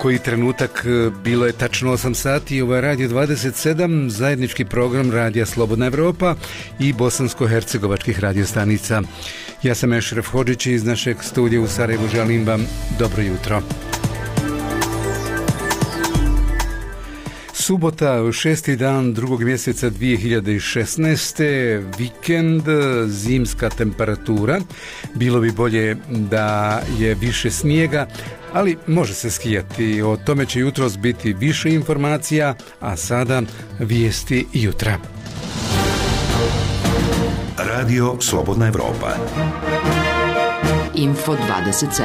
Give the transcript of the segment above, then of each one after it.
koji trenutak bilo je tačno 8 sati. Ovo je Radio 27, zajednički program Radija Slobodna Evropa i bosansko-hercegovačkih radiostanica. Ja sam Ešref Hodžić iz našeg studija u Sarajevu. Želim vam dobro jutro. Subota, 6. dan drugog mjeseca 2016. Vikend, zimska temperatura. Bilo bi bolje da je više snijega, ali može se skijati. O tome će jutros biti više informacija, a sada vijesti jutra. Radio Slobodna Evropa. Info 27.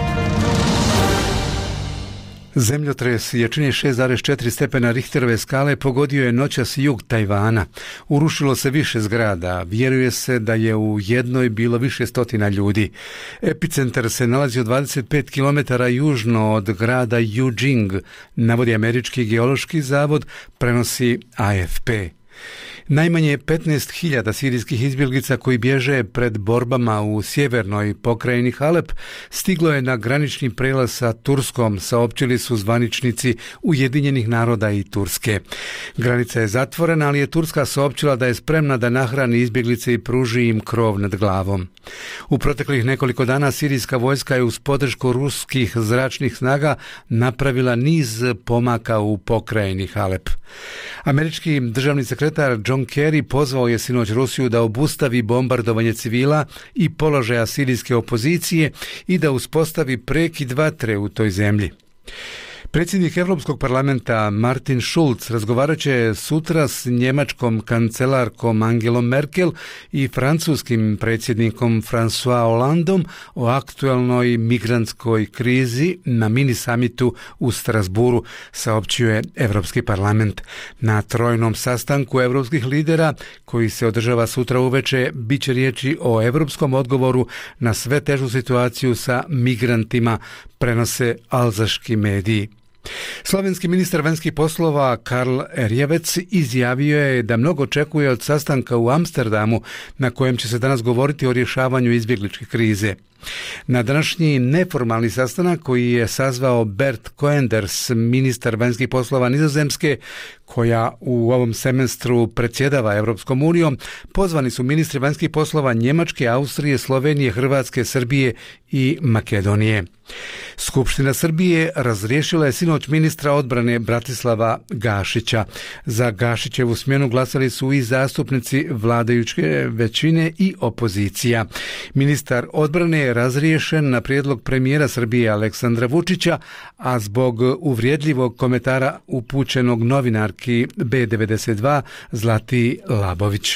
Zemljotres jačine 6,4 stepena Richterove skale pogodio je noćas jug Tajvana. Urušilo se više zgrada. Vjeruje se da je u jednoj bilo više stotina ljudi. Epicentar se nalazi 25 km južno od grada Yujing, navodi Američki geološki zavod, prenosi AFP. Najmanje 15.000 sirijskih izbjeglica koji bježe pred borbama u sjevernoj pokrajini Halep stiglo je na granični prijelaz sa Turskom, saopćili su zvaničnici Ujedinjenih naroda i Turske. Granica je zatvorena, ali je Turska saopćila da je spremna da nahrani izbjeglice i pruži im krov nad glavom. U proteklih nekoliko dana sirijska vojska je uz podršku ruskih zračnih snaga napravila niz pomaka u pokrajini Halep. Američki državni sekretar John Kerry pozvao je sinoć Rusiju da obustavi bombardovanje civila i položaja sirijske opozicije i da uspostavi prekid vatre u toj zemlji. Predsjednik Europskog parlamenta Martin Schulz razgovarat će sutra s njemačkom kancelarkom Angelom Merkel i francuskim predsjednikom François Hollandom o aktualnoj migrantskoj krizi na mini samitu u Strasburu, saopćio je Europski parlament. Na trojnom sastanku europskih lidera, koji se održava sutra uveče, bit će riječi o europskom odgovoru na sve težu situaciju sa migrantima, prenose alzaški mediji. Slovenski ministar vanjskih poslova Karl Erjavec izjavio je da mnogo očekuje od sastanka u Amsterdamu na kojem će se danas govoriti o rješavanju izbjegličke krize. Na današnji neformalni sastanak koji je sazvao Bert Koenders, ministar vanjskih poslova Nizozemske, koja u ovom semestru predsjedava Europskom unijom, pozvani su ministri vanjskih poslova Njemačke, Austrije, Slovenije, Hrvatske, Srbije i Makedonije. Skupština Srbije razriješila je sinoć ministra odbrane Bratislava Gašića. Za Gašićevu smjenu glasali su i zastupnici vladajuće većine i opozicija. Ministar odbrane je razriješen na prijedlog premijera Srbije Aleksandra Vučića, a zbog uvrijedljivog komentara upućenog novinarki B92 Zlati Labović.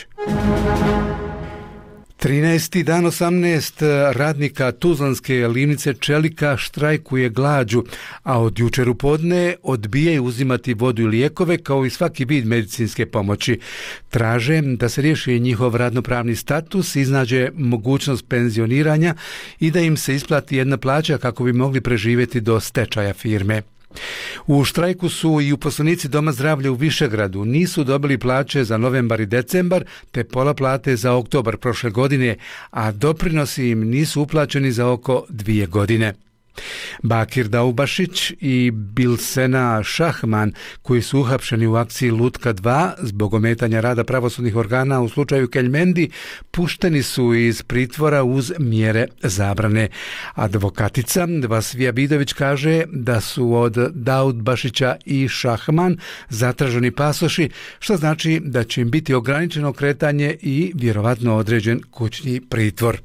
13. dan 18 radnika tuzlanske livnice Čelika štrajkuje glađu, a od jučer u podne odbijaju uzimati vodu i lijekove kao i svaki vid medicinske pomoći. Traže da se riješi njihov radnopravni status, iznađe mogućnost penzioniranja i da im se isplati jedna plaća kako bi mogli preživjeti do stečaja firme. U štrajku su i uposlenici Doma zdravlja u Višegradu. Nisu dobili plaće za novembar i decembar, te pola plate za oktobar prošle godine, a doprinosi im nisu uplaćeni za oko 2 godine. Bakir Daubašić i Bilsena Šahman, koji su uhapšeni u akciji Lutka 2 zbog ometanja rada pravosudnih organa u slučaju Keljmendi, pušteni su iz pritvora uz mjere zabrane. Advokatica Vasvija Bidović kaže da su od Daudbašića i Šahman zatraženi pasoši, što znači da će im biti ograničeno kretanje i vjerovatno određen kućni pritvor.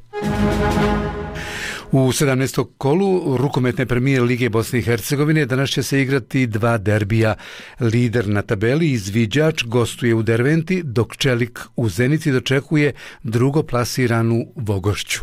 U 17. kolu rukometne premijer Lige Bosne i Hercegovine danas će se igrati 2 derbija. Lider na tabeli, izviđač, gostuje u Derventi, dok Čelik u Zenici dočekuje drugoplasiranu Vogošću.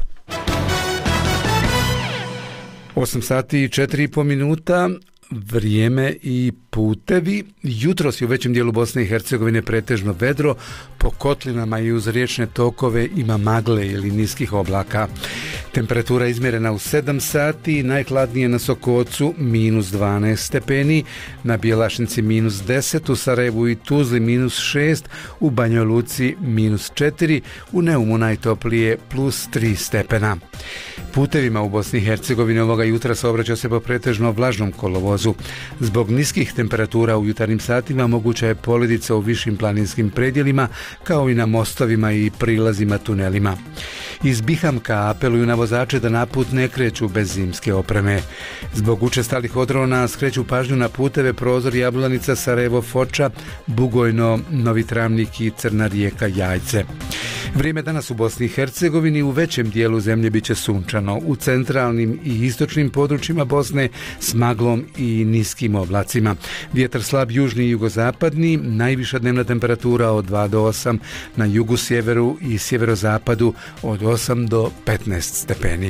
8 sati i 4,5 minuta. Vrijeme i putevi. Jutros je u većem dijelu Bosne i Hercegovine pretežno vedro, po kotlinama i uz riječne tokove ima magle ili niskih oblaka. Temperatura izmjerena u 7 sati, najhladnije na Sokocu -12 stepeni, na Bjelašnici -10, u Sarajevu i Tuzli -6, u Banjoj Luci -4, u Neumu najtoplije +3 stepena. Putevima u Bosni i Hercegovini ovoga jutra saobraća se po pretežno vlažnom kolovozu. prevozu. Zbog niskih temperatura u jutarnjim satima moguća je poledica u višim planinskim predjelima, kao i na mostovima i prilazima tunelima. Iz Bihamka apeluju na vozače da na put ne kreću bez zimske opreme. Zbog učestalih odrona skreću pažnju na puteve Prozor, Jablanica, Sarajevo, Foča, Bugojno, Novi Travnik i Crna Rijeka, Jajce. Vrijeme danas u Bosni i Hercegovini u većem dijelu zemlje biće sunčano, u centralnim i istočnim područjima Bosne s maglom i niskim oblacima. Vjetar slab južni i jugozapadni, najviša dnevna temperatura od 2 do 8, na jugu, sjeveru i sjeverozapadu od 8 do 15 stepeni.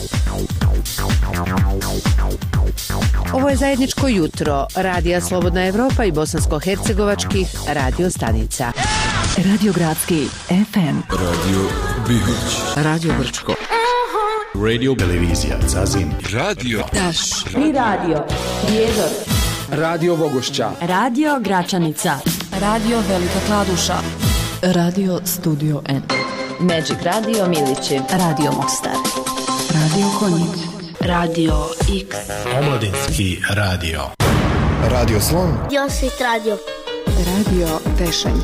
Ovo je zajedničko jutro Radija Slobodna Evropa i bosansko-hercegovačkih radio stanica. Radio Gradski FM, Radio Bihoć, Radio Brčko, Radio Televizija Zazin, Radio Taš, i Radio Prijedor, Radio Vogošća, Radio Gračanica, Radio Velika Kladuša, Radio Studio N, Magic Radio Milići, Radio Mostar, Radio Konjic, Radio X, Omladinski radio, Radio Slon, Josit Radio, Radio Tešanj,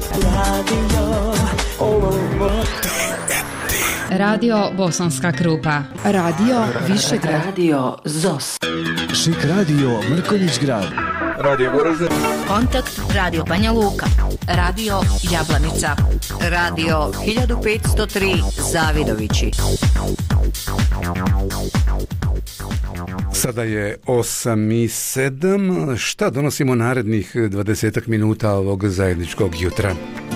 Radio Bosanska Krupa, Radio Višegrad, Radio ZOS, Šik radio Mrkonjić Grad, Radio Goražde, Kontakt Radio Banja Luka, Radio Jablanica, Radio 1503 Zavidovići. Sada je 8:07. Šta donosimo narednih 20 minuta ovog zajedničkog jutra?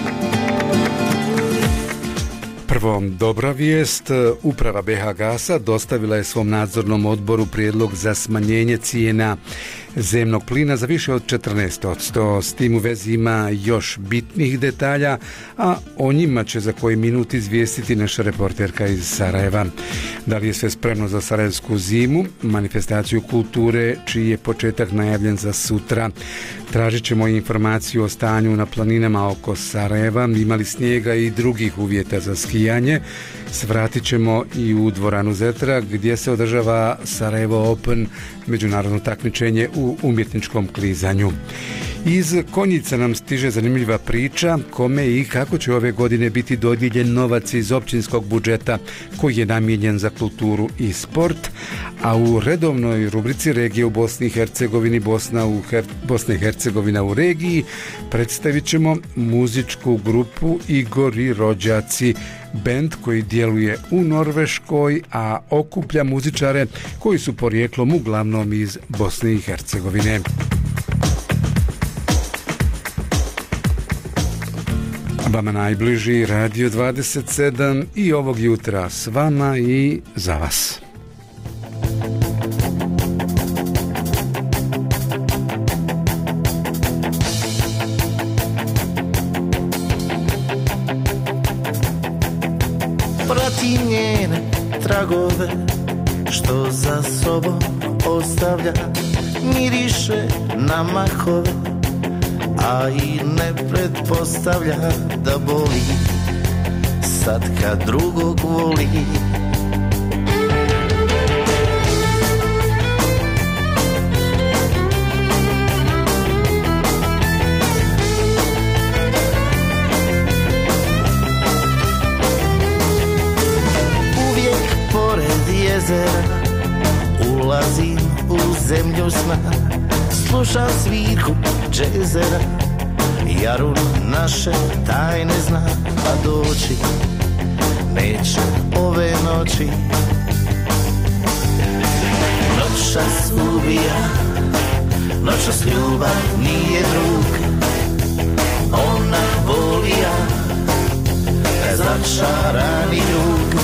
Prvo, dobra vijest. Uprava BH Gasa dostavila je svom nadzornom odboru prijedlog za smanjenje cijena zemnog plina za više od 14%. S tim u vezi ima još bitnih detalja, a o njima će za koji minut izvijestiti naša reporterka iz Sarajeva. Da li je sve spremno za sarajevsku zimu, manifestaciju kulture, čiji je početak najavljen za sutra? Tražit ćemo informaciju o stanju na planinama oko Sarajeva, imali snijega i drugih uvjeta za skijanje. Svratit ćemo i u dvoranu Zetra gdje se održava Sarajevo Open, međunarodno takmičenje u umjetničkom klizanju. Iz Konjica nam stiže zanimljiva priča kome i kako će ove godine biti dodijeljen novac iz općinskog budžeta koji je namijenjen za kulturu i sport, a u redovnoj rubrici Regije u Bosni i Hercegovini, Bosna i Hercegovina u regiji, predstavit ćemo muzičku grupu Igori rođaci, bend koji djeluje u Norveškoj, a okuplja muzičare koji su porijeklom uglavnom iz Bosne i Hercegovine. Vama najbliži Radio 27 i ovog jutra s vama i za vas. Pratim njene tragove što za sobom ostavlja, miriše na mahove, a i ne pretpostavlja da boli sad kad drugog voli. Uvijek pored jezera ulazim u zemlju sna, slušam svirku džezera, Jarun naše tajne zna, a doći neće ove noći. Noćas ubija, noćas ljubav nije drug, ona voli ja, začarani ljug.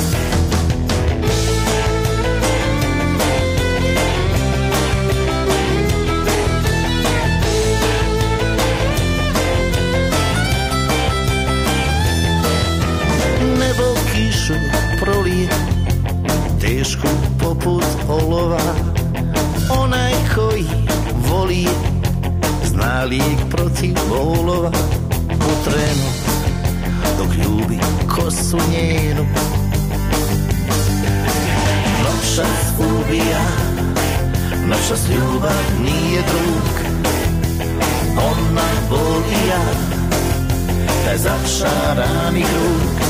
Prolije tešku poput olova, onaj koji voli zna lijek protiv bolova. U trenu dok ljubi kosu njenu, noćas ubija, Noćas ljubav nije drug, ona boli ja, taj začarani krug.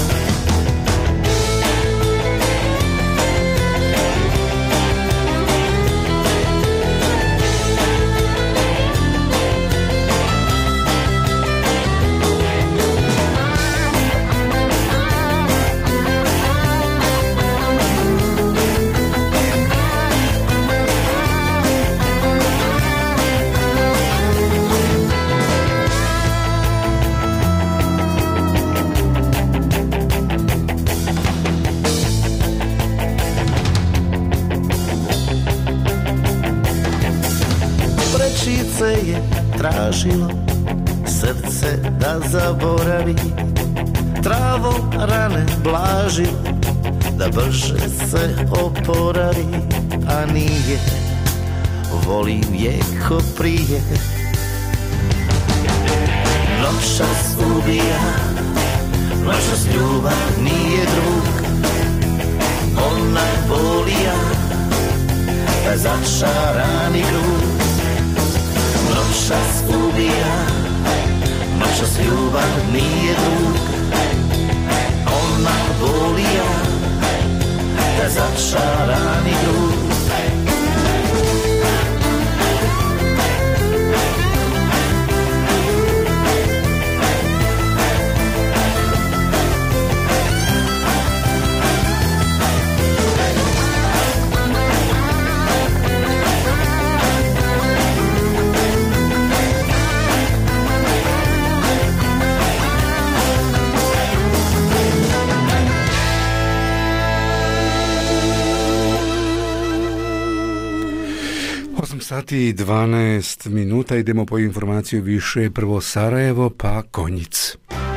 Je tražilo srce da zaboravi, travom rane blažilo da brže se oporavi, a nije, volim je ko prije. Noćas ubija, noćas ljubav nije drug, ona boli ja, taj začarani krug. Noćas ubija, noćas ljubav nije drug, ona boli ja, taj začarani krug. Sati i 12 minuta, idemo po informaciju više, prvo Sarajevo pa Konjic.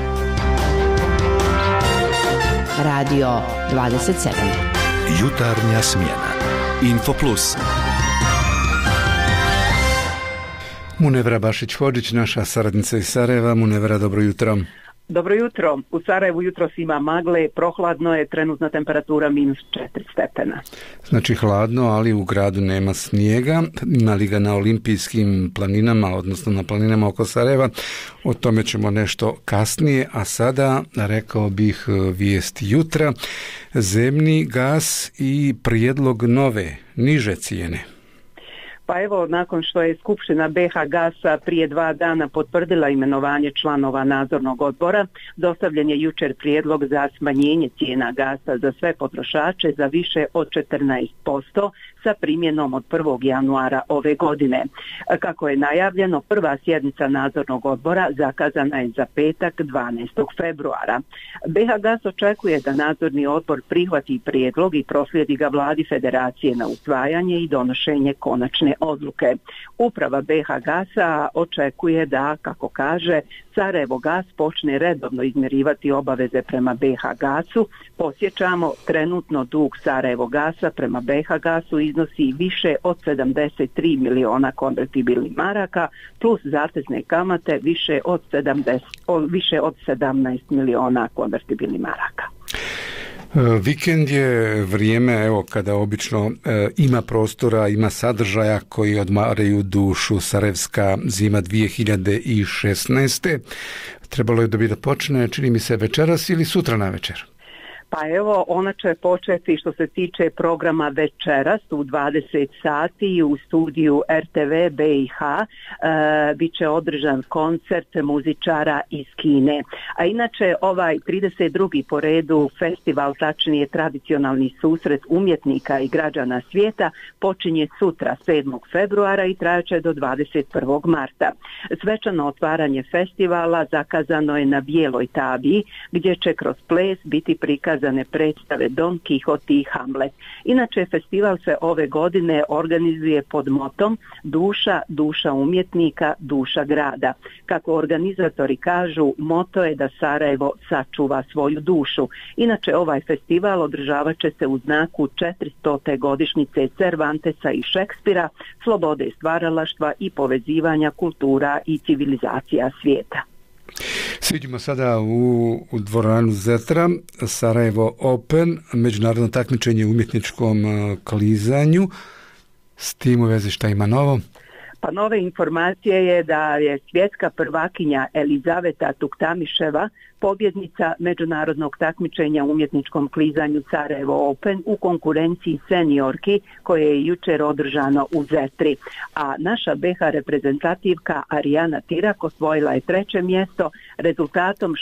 Radio 27. Jutarnja smjena. Info Plus. Munevra Bašić-Hodžić, naša saradnica iz Sarajeva. Munevra, dobro jutro. Dobro jutro. U Sarajevu jutros ima magle, prohladno je, trenutna temperatura -4 stepena. Znači hladno, ali u gradu nema snijega. Ima li ga na olimpijskim planinama, odnosno na planinama oko Sarajeva? O tome ćemo nešto kasnije, a sada rekao bih vijest jutra. Zemni gas i prijedlog nove, niže cijene. Pa evo, nakon što je Skupština BH Gasa prije 2 dana potvrdila imenovanje članova nadzornog odbora, dostavljen je jučer prijedlog za smanjenje cijena gasa za sve potrošače za više od 14% sa primjenom od 1. januara ove godine. Kako je najavljeno, prva sjednica nadzornog odbora zakazana je za petak 12. februara. BH Gas očekuje da nadzorni odbor prihvati prijedlog i proslijedi ga Vladi Federacije na usvajanje i donošenje konačne odluke. Uprava BH Gasa očekuje da, kako kaže, Sarajevo Gas počne redovno izmirivati obaveze prema BH Gasu. Podsjećamo, trenutno dug Sarajevo Gasa prema BH Gasu iznosi više od 73 miliona konvertibilnih maraka plus zatezne kamate više od 17 miliona konvertibilnih maraka. Vikend je vrijeme, evo, kada obično ima prostora, ima sadržaja koji odmaraju dušu. Sarajevska zima 2016. Trebalo je da počne, čini mi se, večeras ili sutra na večer. Pa evo, ona će početi što se tiče programa večeras u 20 sati u studiju RTV BiH. Bit će održan koncert muzičara iz Kine. A inače, ovaj 32. po redu festival, tačnije tradicionalni susret umjetnika i građana svijeta, počinje sutra 7. februara i trajaće do 21. marta. Svečano otvaranje festivala zakazano je na Bijeloj tabiji, gdje će kroz ples biti prikazane predstave Don Quixote i Hamlet. Inače, festival se ove godine organizuje pod motom duša umjetnika, duša grada. Kako organizatori kažu, moto je da Sarajevo sačuva svoju dušu. Inače, ovaj festival održavat će se u znaku 400. godišnjice Cervantesa i Šekspira, slobode stvaralaštva i povezivanja kultura i civilizacija svijeta. Sviđimo sada u dvoranu Zetra, Sarajevo Open, međunarodno takmičenje u umjetničkom klizanju. S tim u vezi šta ima novo? Pa nove informacije je da je svjetska prvakinja Elizaveta Tuktamiševa pobjednica međunarodnog takmičenja u umjetničkom klizanju Sarajevo Open u konkurenciji seniorki koje je jučer održano u Zetri. A naša BH reprezentativka Arijana Tirak osvojila je 3. mjesto, rezultatom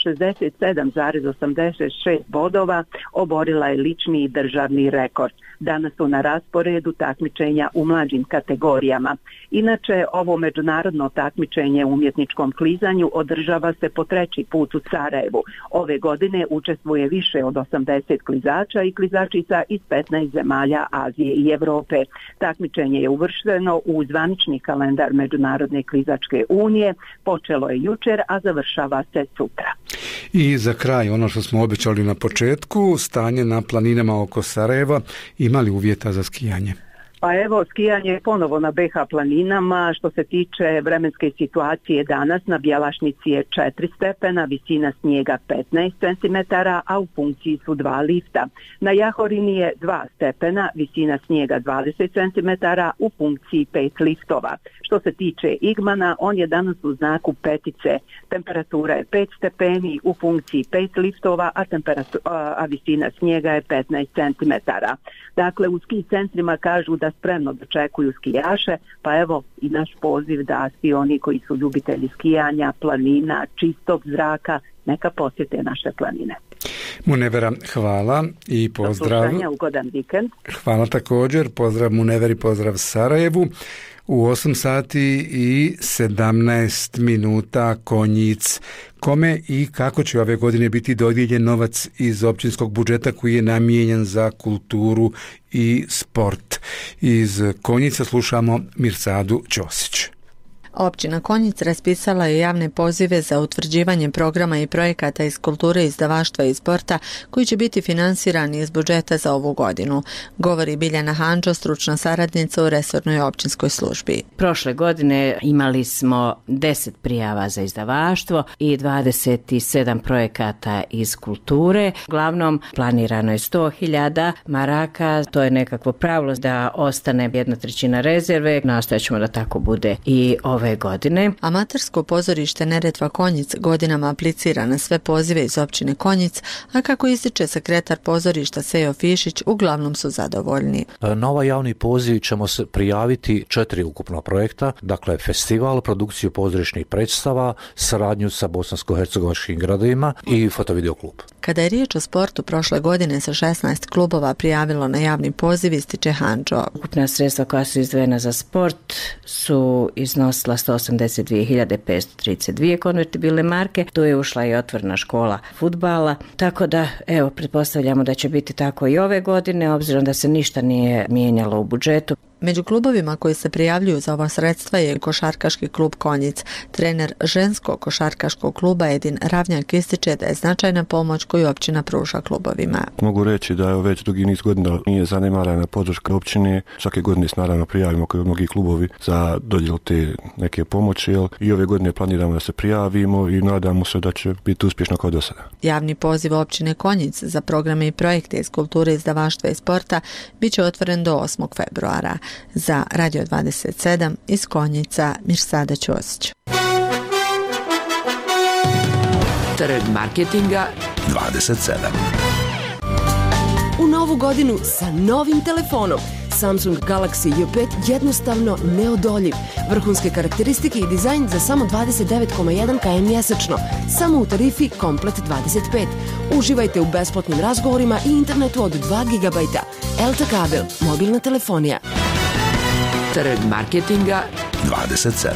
67,86 bodova oborila je lični i državni rekord. Danas su na rasporedu takmičenja u mlađim kategorijama. Inače, ovo međunarodno takmičenje u umjetničkom klizanju održava se po 3. put u Sarajevu. Ove godine učestvuje više od 80 klizača i klizačica iz 15 zemalja Azije i Europe. Takmičenje je uvršteno u zvanični kalendar Međunarodne klizačke unije. Počelo je jučer, a završava se sutra. I za kraj, ono što smo obećali na početku, stanje na planinama oko Sarajeva, ima li uvjeta za skijanje? Pa evo, skijanje je ponovo na BH planinama. Što se tiče vremenske situacije danas, na Bjelašnici je 4 stepena, visina snijega 15 cm, a u funkciji su 2 lifta. Na Jahorini je 2 stepena, visina snijega 20 cm, u funkciji 5 liftova. Što se tiče Igmana, on je danas u znaku petice. Temperatura je 5 stepeni, u funkciji 5 liftova, a visina snijega je 15 cm. Dakle, u ski centrima kažu da spremno dočekuju skijaše, pa evo i naš poziv da svi oni koji su ljubitelji skijanja, planina, čistog zraka, neka posjete naše planine. Munevera, hvala i pozdrav. Ugodan vikend. Hvala također, pozdrav Muneveri, pozdrav Sarajevu. U 8 sati i 17 minuta Konjic. Kome i kako će ove godine biti dodijeljen novac iz općinskog budžeta koji je namijenjen za kulturu i sport? Iz Konjica slušamo Mirsadu Ćosić. Općina Konjic raspisala je javne pozive za utvrđivanje programa i projekata iz kulture, izdavaštva i sporta koji će biti finansirani iz budžeta za ovu godinu, govori Biljana Handžo, stručna saradnica u resornoj općinskoj službi. Prošle godine imali smo 10 prijava za izdavaštvo i 27 projekata iz kulture. Uglavnom planirano je 100.000 maraka, to je nekakvo pravilo da ostane 1/3 rezerve, nastojat ćemo da tako bude i ove godine. Amatersko pozorište Neretva Konjic godinama aplicira na sve pozive iz općine Konjic, a kako ističe sekretar pozorišta Sejo Fišić, uglavnom su zadovoljni. Na ovaj javni poziv ćemo se prijaviti 4 ukupna projekta, dakle festival, produkciju pozorišnih predstava, saradnju sa bosansko-hercegovačkim gradovima i fotovideo klub. Kada je riječ o sportu, prošle godine se 16 klubova prijavilo na javni poziv, ističe Handžo. Ukupna sredstva koja su izdvojena za sport su iznosila 182.532 konvertibilne marke. Tu je ušla i otvorena škola fudbala. Tako da, evo, pretpostavljamo da će biti tako i ove godine, obzirom da se ništa nije mijenjalo u budžetu. Među klubovima koji se prijavljuju za ova sredstva je košarkaški klub Konjic. Trener ženskog košarkaškog kluba Edin Ravnjak ističe da je značajna pomoć koju općina pruža klubovima. Mogu reći da je već dugi niz godina nije zanemarana podrška općine. Svake godine se naravno prijavimo kao mnogi klubovi za dodjelu te neke pomoći. I ove godine planiramo da se prijavimo i nadamo se da će biti uspješno kao do sada. Javni poziv općine Konjic za programe i projekte iz kulture, izdavaštva i sporta bit će otvoren do 8. februara. Za Radio 27 iz Konjica, Mirsada Ćosić. Trg marketinga 27. U novu godinu sa novim telefonom. Samsung Galaxy J5 jednostavno neodoljiv. Vrhunske karakteristike i dizajn za samo 29,1 km mjesečno. Samo u tarifi Komplet 25. Uživajte u besplatnim razgovorima i internetu od 2 GB. Elta kabel, mobilna telefonija. Trg marketinga 27.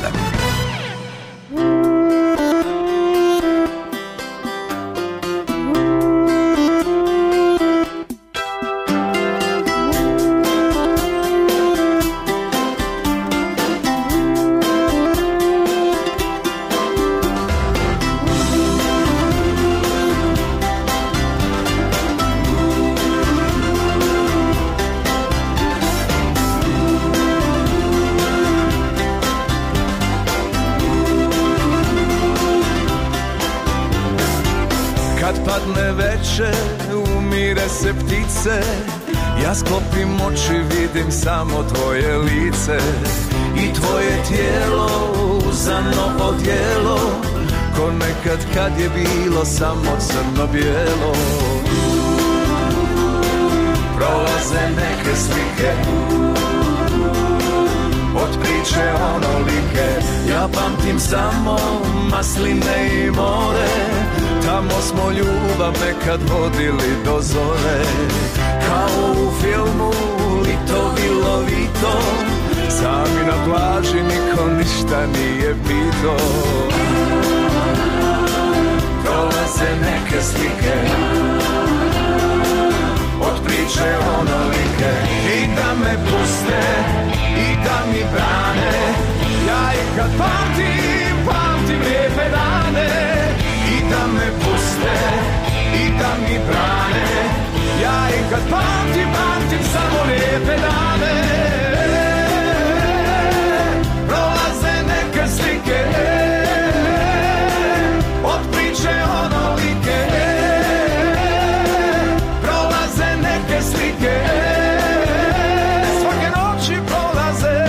Umire se ptice Ja sklopim oči, vidim samo tvoje lice i tvoje tijelo uzano odjelo, ko nekad kad je bilo samo crno-bijelo. Prolaze neke slike od priče onolike, ja pamtim samo masline i more, tamo smo ljubav nekad vodili do zore. Kao u filmu Lito Vilovito, sami na plaži niko ništa nije pito. Prolaze neke slike od priče onolike, i da me puste i da mi brane, ja i kad pamtim lijepe dane. I da me puste i da mi brane, ja i kad pamtim samo lijepe dane. Prolaze neke slike od priče onolike, prolaze neke slike, svake noći prolaze.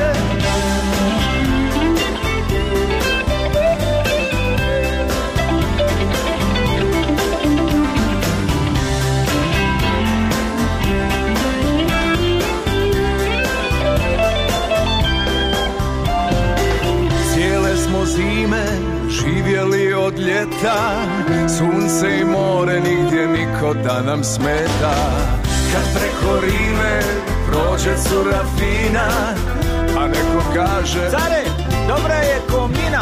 Zime živjeli od ljeta, sunce i more, nigdje niko da nam smeta. Kad preko Rime prođe cura fina, a neko kaže: care, dobra je ko mina.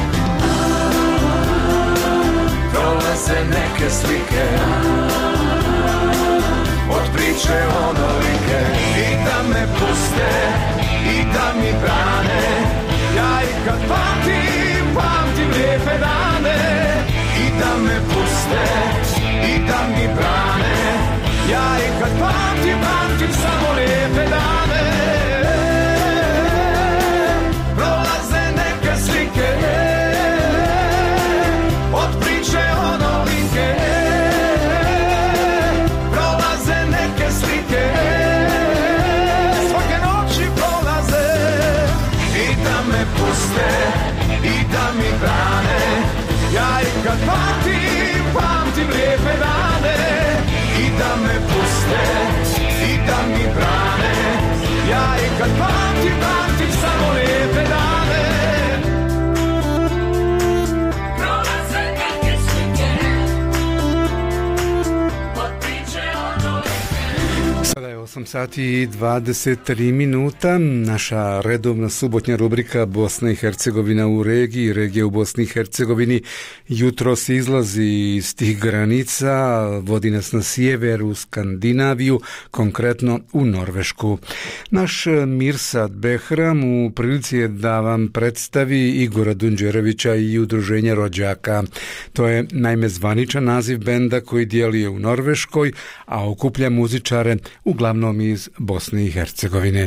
Prolaze neke slike od priče onolike, i da me puste i da mi brane, ja i kad pamtim lijepe dane. I da me puste i da mi brane, ja i kad pamtim samo lijepe dane. Prolaze neke slike od priče onolike, prolaze neke slike, svake noći prolaze. I da me puste i da mi brane, ja i kad pamtim lijepe dane. I da me puste i da mi brane, ja i kad pamtim samo lijepe dane. Prolaze neke slike od priče onolike. Sada je 8 sati i 23 minuta. Naša redovna subotnja rubrika Bosna i Hercegovina u regiji, regija u Bosni i Hercegovini, jutro se izlazi iz tih granica, vodi nas na sjever u Skandinaviju, konkretno u Norvešku. Naš Mirsad Behram u prilici je da vam predstavi Igora Dunđerovića i Udruženje rođaka. To je naime zvaničan naziv benda koji djeluje u Norveškoj, a okuplja muzičare uglavnom iz Bosne i Hercegovine.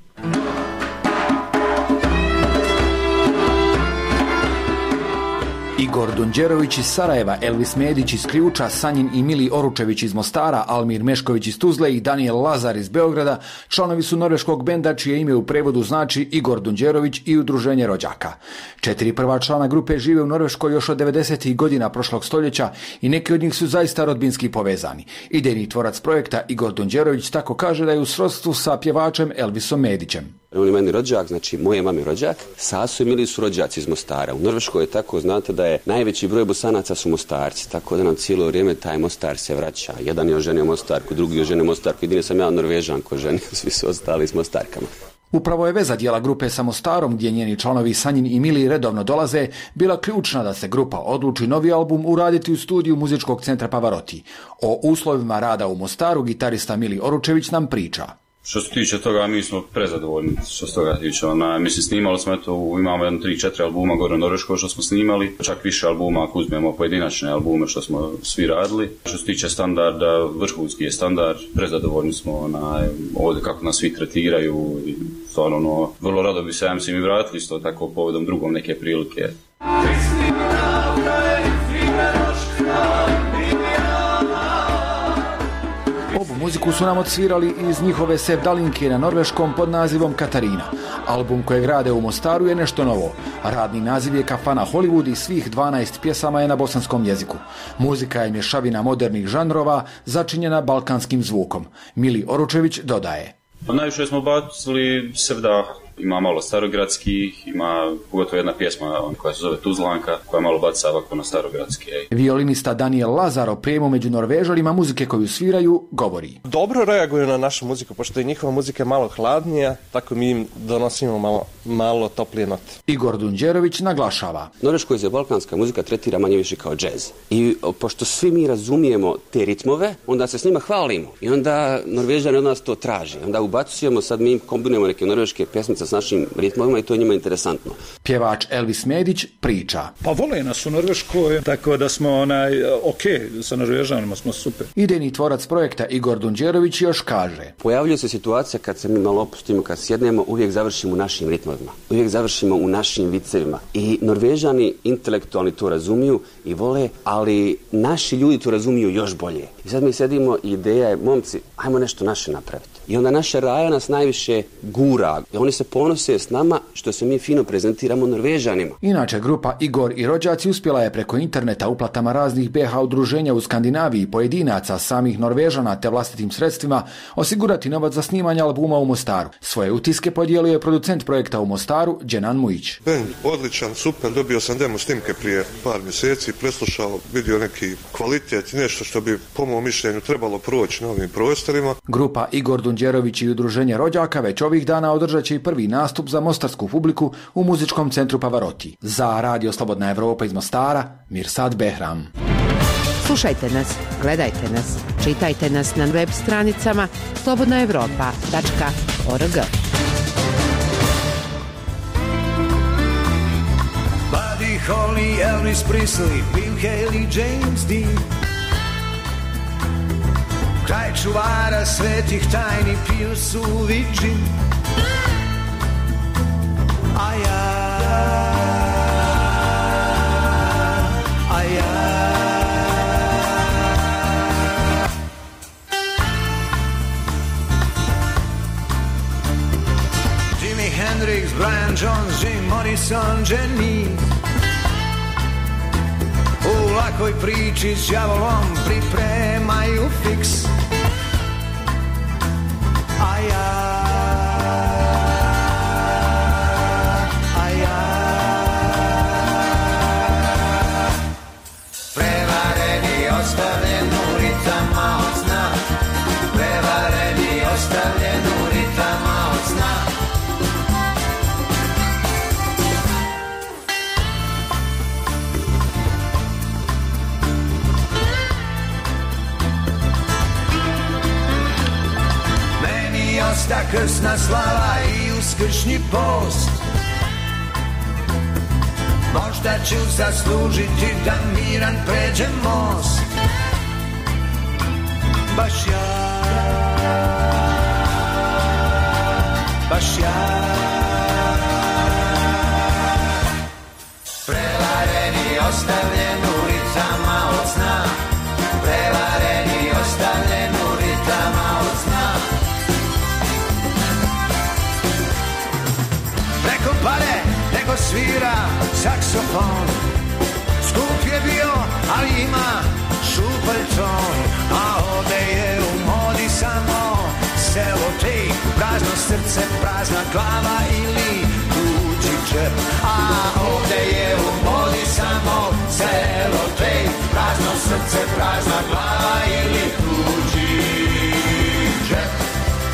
Igor Dunđerović iz Sarajeva, Elvis Medić iz Ključa, Sanjin i Mili Oručević iz Mostara, Almir Mešković iz Tuzle i Daniel Lazar iz Beograda članovi su norveškog benda čije ime u prevodu znači Igor Dunđerović i Udruženje rođaka. 4 prva člana grupe žive u Norveškoj još od 90. godina prošlog stoljeća i neki od njih su zaista rodbinski povezani. Idejni tvorac projekta Igor Dunđerović tako kaže da je u srodstvu sa pjevačem Elvisom Medićem. On je meni rođak, znači moje mame rođak, Saso i Mili su rođaci iz Mostara. U Norveškoj je tako, znate da je najveći broj Bosanaca su Mostarci, tako da nam cijelo vrijeme taj Mostar se vraća. Jedan je oženio Mostarku, drugi je oženio Mostarku, jedini sam ja Norvežanko oženio, svi su ostali s Mostarkama. Upravo je veza dijela grupe sa Mostarom, gdje njeni članovi Sanjin i Mili redovno dolaze, bila ključna da se grupa odluči novi album uraditi u studiju muzičkog centra Pavarotti. O uslovima rada u Mostaru gitarista Mili Oručević nam priča. Što se tiče toga, mi smo prezadovoljni što se toga tiče. Mislim, snimali smo, imamo 3-4 albuma gore u Norveškoj što smo snimali, čak više albuma ako uzmemo pojedinačne albume što smo svi radili. Što se tiče standarda, vrhunski je standard, prezadovoljni smo ovdje kako nas svi tretiraju i stvarno, vrlo rado bi se, ja mislim, i vratili isto tako povodom drugom neke prilike. muziku su nam odsvirali iz njihove sevdalinke na norveškom pod nazivom Katarina. Album kojeg rade u Mostaru je nešto novo. Radni naziv je Kafana Hollywood i svih 12 pjesama je na bosanskom jeziku. Muzika je mješavina modernih žanrova začinjena balkanskim zvukom. Mili Oručević dodaje. Najviše smo bacili sevdah. Ima malo starogradskih, ima pogotovo jedna pjesma koja se zove Tuzlanka, koja malo baca ovako na starogradski. Violinista Daniel Lazar o prijemu među Norvežanima muzike koju sviraju govori. Dobro reaguju na našu muziku, pošto je njihova muzika malo hladnija, tako mi im donosimo malo toplije note. Igor Dunđerović naglašava. Norveškoj se balkanska muzika tretira manje više kao džez. I pošto svi mi razumijemo te ritmove, onda se s njima hvalimo. I onda Norvežani od nas to traže. Onda ubacujemo, sad mi kombinujemo neke norveške pjesmice s našim ritmovima i to je njima interesantno. Pjevač Elvis Medić priča. Pa vole nas u Norveškoj, tako da smo sa Norvežanima smo super. Idejni tvorac projekta Igor Dunđerović još kaže. Pojavljuje se situacija kad se mi malo opustimo, kad sjednemo, uvijek završimo u našim ritmovima. Uvijek završimo u našim vicevima. I Norvežani intelektualni to razumiju i vole, ali naši ljudi to razumiju još bolje. I sad mi sedimo i ideja je, momci, ajmo nešto naše napraviti. I onda naša Raja nas najviše gura. I oni se ponose s nama što se mi fino prezentiramo Norvežanima. Inače, grupa Igor i rođaci uspjela je preko interneta uplatama raznih BH udruženja u Skandinaviji, pojedinaca, samih Norvežana te vlastitim sredstvima osigurati novac za snimanje albuma u Mostaru. Svoje utiske podijelio je producent projekta u Mostaru, Dženan Mujić. Band odličan, super, dobio sam demo snimke prije par mjeseci, preslušao, vidio neki kvalitet, nešto što bi po mom mišljenju trebalo proći na ovim prostorima. Grupa Igor Dunđerović i udruženje rođaka već ovih dana održat će i prvi nastup za mostarsku publiku u muzičkom centru Pavaroti. Za Radio Slobodna Evropa iz Mostara, Mirsad Behram. Slušajte nas, gledajte nas, čitajte nas na web stranicama slobodnaevropa.org. Buddy Holly, Elvis Presley, Bill Haley, James Dean. Kraj čuvara svetih tajni piju suvi džin. A ja Jimi Hendrix, Brian Jones, Jim Morrison, Jenny. U lakoj priči s đavolom pripremaju fiks. A ja prevareni, ostavljen u ritama od sna. Prevareni, ostavljen u ritama od sna. Meni osta krsna slava i uskršnji post. Možda ću zaslužiti da miran pređem most. Baš ja, baš ja. Prevareni, ostavljen u ritama od sna. Prevareni, ostavljen u ritama od sna. Preko pare, nego svira saksofon. Skup je bio, ali ima šupaljton. A ovde je u modi samo selotejp. Prazno srce, prazna glava ili tuđi džep. A ovde je u modi samo selotejp. Prazno srce, prazna glava ili tuđi džep.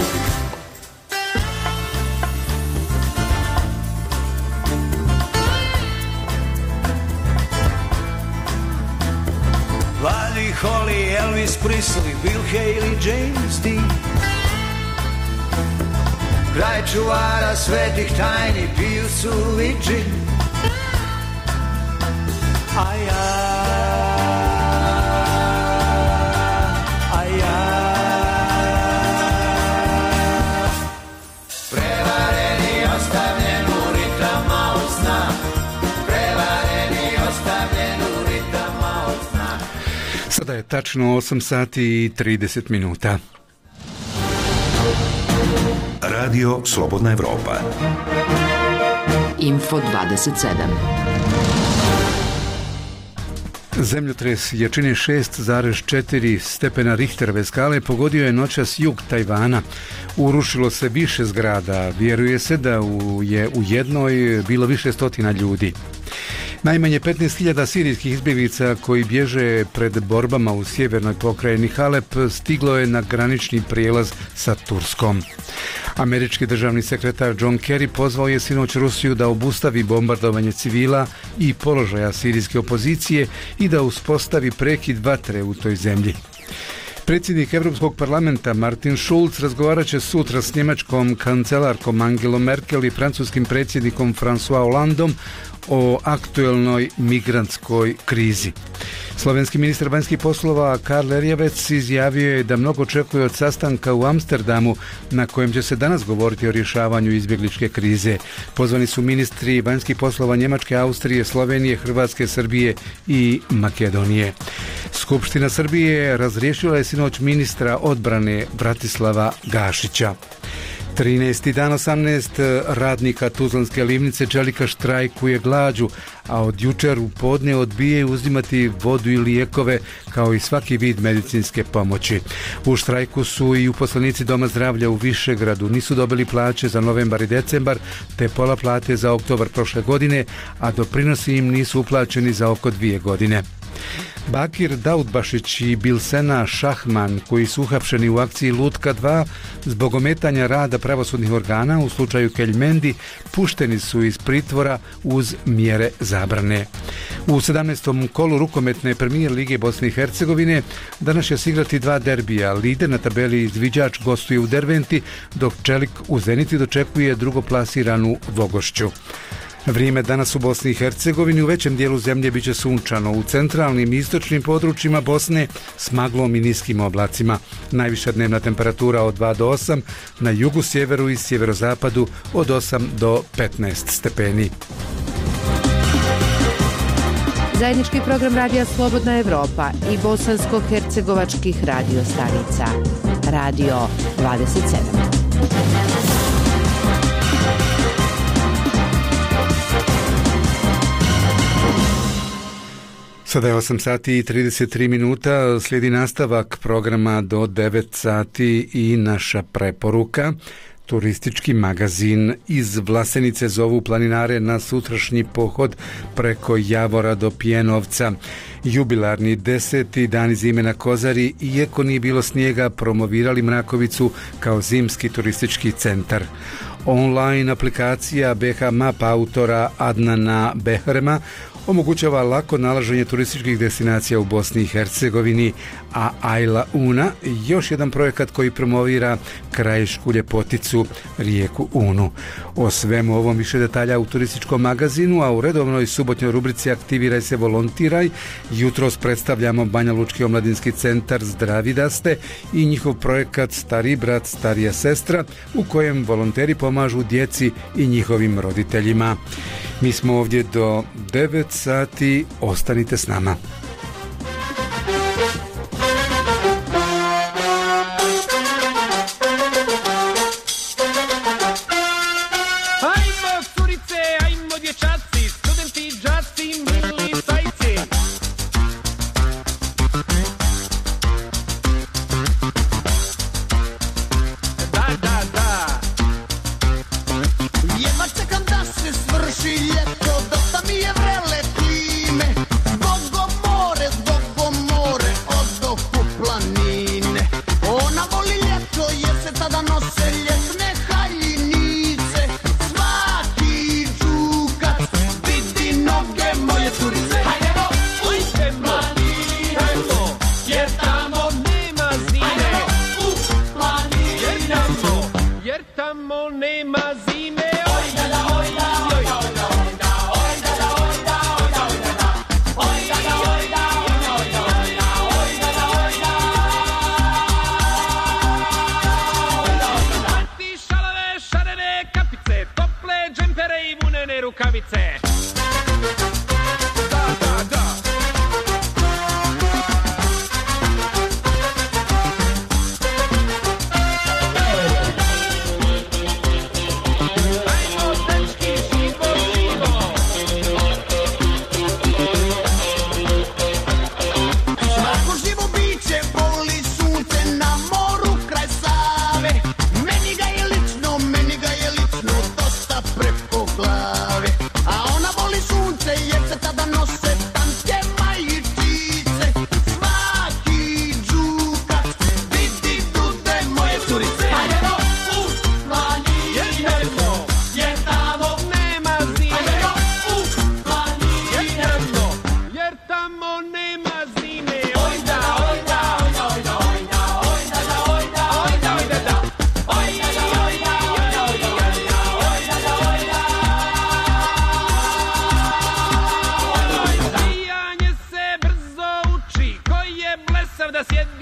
Buddy Holly, Elvis Presley, Bill Haley, James Dean. Kraj čuvara svetih tajni piju suvi džin. A ja, a ja. Prevareni, ostavljen u ritama od sna. Prevareni, ostavljen u ritama od sna. Sada je tačno 8 sati i 30 minuta. Radio Slobodna Evropa. Info 27. Zemljotres jačine 6,4 stepena Richterove skale pogodio je noćas jug Tajvana. Urušilo se više zgrada. Vjeruje se da je u jednoj bilo više stotina ljudi. Najmanje 15.000 sirijskih izbjeglica koji bježe pred borbama u sjevernoj pokrajini Halep stiglo je na granični prijelaz sa Turskom. Američki državni sekretar John Kerry pozvao je sinoć Rusiju da obustavi bombardovanje civila i položaja sirijske opozicije i da uspostavi prekid vatre u toj zemlji. Predsjednik Europskog parlamenta Martin Schulz razgovarat će sutra s njemačkom kancelarkom Angelom Merkel i francuskim predsjednikom François Hollandom o aktuelnoj migrantskoj krizi. Slovenski ministar vanjskih poslova Karl Erjavec izjavio je da mnogo očekuje od sastanka u Amsterdamu na kojem će se danas govoriti o rješavanju izbjegličke krize. Pozvani su ministri vanjskih poslova Njemačke, Austrije, Slovenije, Hrvatske, Srbije i Makedonije. Skupština Srbije razriješila je sinoć ministra odbrane Bratislava Gašića. 13. dan 18 radnika Tuzlanske livnice Čelika štrajkuje glađu, a od jučer u podne odbijaju uzimati vodu i lijekove kao i svaki vid medicinske pomoći. U štrajku su i uposlenici Doma zdravlja u Višegradu. Nisu dobili plaće za novembar i decembar te pola plate za oktobar prošle godine, a doprinosi im nisu uplaćeni za oko 2 godine. Bakir Daudbašić i Bilsena Šahman, koji su uhapšeni u akciji Lutka 2 zbog ometanja rada pravosudnih organa u slučaju Keljmendi, pušteni su iz pritvora uz mjere zabrane. U 17. kolu rukometne premijer Lige Bosne i Hercegovine danas će se igrati 2 derbija. Lider na tabeli Izviđač gostuje u Derventi, dok Čelik u Zeniti dočekuje drugoplasiranu Vogošću. Vrijeme danas u Bosni i Hercegovini u većem dijelu zemlje biće sunčano, u centralnim i istočnim područjima Bosne s maglom i niskim oblacima. Najviša dnevna temperatura od 2 do 8, na jugu, sjeveru i sjeverozapadu od 8 do 15 stepeni. Zajednički program Radija Slobodna Evropa i bosansko-hercegovačkih radio stanica. Radio 27. Sada je 8 sati i 33 minuta, slijedi nastavak programa do 9 sati i naša preporuka. Turistički magazin iz Vlasenice zovu planinare na sutrašnji pohod preko Javora do Pjenovca. Jubilarni 10. dani zime na Kozari, iako nije bilo snijega, promovirali Mrakovicu kao zimski turistički centar. Online aplikacija BH Map autora Adnana Behrema omogućava lako nalaženje turističkih destinacija u Bosni i Hercegovini, a Ajla Una još jedan projekat koji promovira krajišku ljepoticu rijeku Unu. O svemu ovom više detalja u turističkom magazinu, a u redovnoj subotnjoj rubrici Aktiviraj se, volontiraj jutros predstavljamo Banja Lučki omladinski centar Zdravi da ste i njihov projekat Stari brat, starija sestra, u kojem volonteri pomažu djeci i njihovim roditeljima. Mi smo ovdje do 9 sati, ostanite s nama. Ajmo curice, ajmo dječaci, studenti, džaci, mili sajci. Da. Jedva čekam da se svrši ljeto, dosta mi je vrele klime. Bogo more,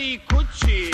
svojoj kući.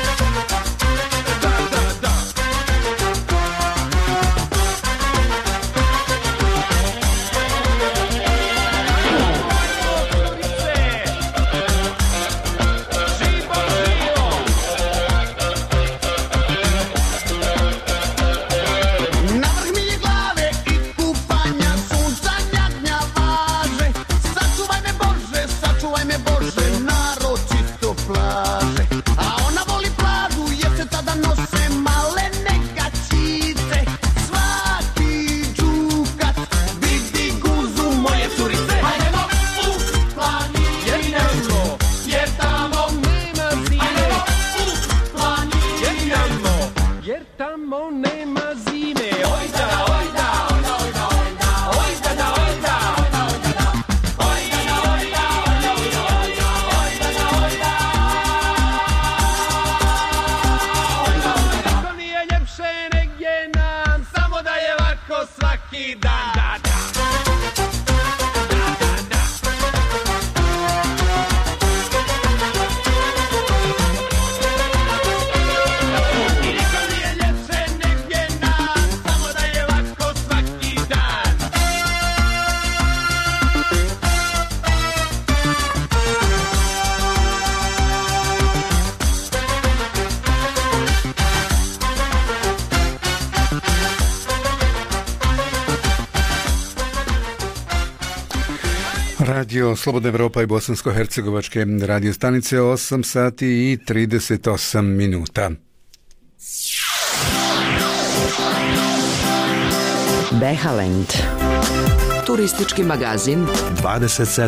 Radio Slobodna Evropa i bosansko-hercegovačke radio stanice, 8 sati i 38 minuta. Behalend. Turistički magazin 27.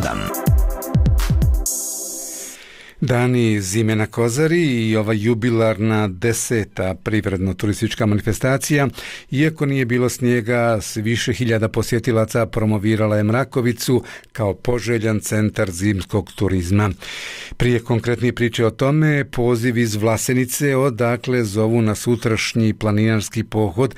Dani zime na Kozari i ova jubilarna 10. privredno-turistička manifestacija, iako nije bilo snijega, s više hiljada posjetilaca promovirala je Mrakovicu kao poželjan centar zimskog turizma. Prije konkretnije priče o tome, poziv iz Vlasenice odakle zovu na sutrašnji planinarski pohod